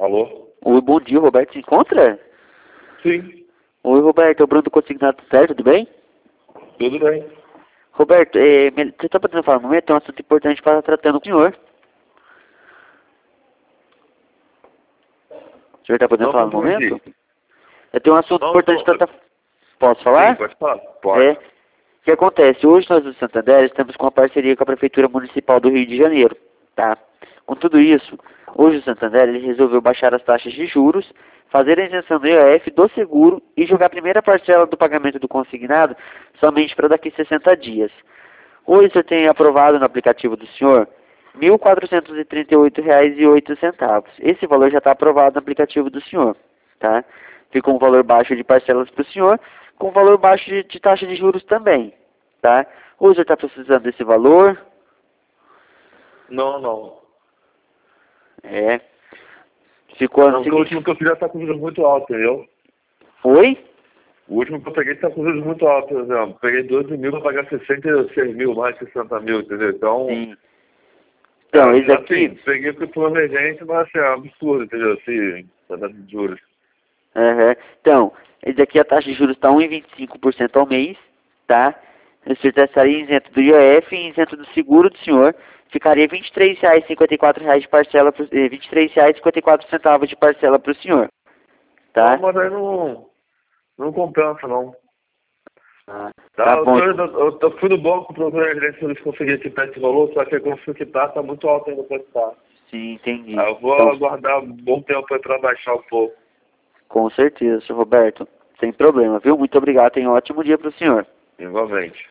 Alô? Oi, bom dia, Roberto. Se encontra? Sim, Oi, Roberto. É o Bruno do Consignado, certo? Tudo bem? tudo bem. Roberto, você está podendo falar no momento? Tem um assunto importante para estar tratando com o senhor. O senhor está podendo Não falar no momento? compreendi. Eu tenho um assunto Não, importante para tratar. Posso sim, falar? pode falar. É. Pode. O que acontece? Hoje nós do Santander estamos com uma parceria com a Prefeitura Municipal do Rio de Janeiro, tá? Com tudo isso, hoje o Santander ele resolveu baixar as taxas de juros, fazer a isenção do IOF do seguro e jogar a primeira parcela do pagamento do consignado somente para daqui 60 dias. Hoje o senhor tem aprovado no aplicativo do senhor R$ 1.438,08. Esse valor já está aprovado no aplicativo do senhor, tá? Ficou um valor baixo de parcelas para o senhor, com um valor baixo de taxa de juros também, tá? Hoje o senhor está precisando desse valor? Não. É. Ficou Não, assim. porque o último que eu fiz já tá com juros muito altos, entendeu? Oi? O último que eu peguei tá com juros muito altos, por exemplo. Peguei 12 mil pra pagar 66 mil, mais 60 mil, entendeu? Então, Sim. Então, esse assim, aqui. peguei porque foi uma emergência, mas assim, é um absurdo, entendeu? Assim, a taxa de juros. Aham. Então, esse aqui a taxa de juros está 1,25% ao mês, tá? O senhor estaria isento do IOF e isento do seguro do senhor. Ficaria R$ 23,54 de parcela, R$ 23,54 de parcela para o senhor, Não, tá? mas aí não compensa, não. Ah, Tá, tá bom. eu fui no banco procurar a gerência, eles conseguiram quitar esse valor, só que a confio que tá muito alto ainda pra quitar. Sim, entendi. Aí eu vou Então, aguardar um bom tempo aí pra baixar um pouco. com certeza, senhor Roberto. Sem problema, viu? Muito obrigado. Tenha um ótimo dia para o senhor. Igualmente.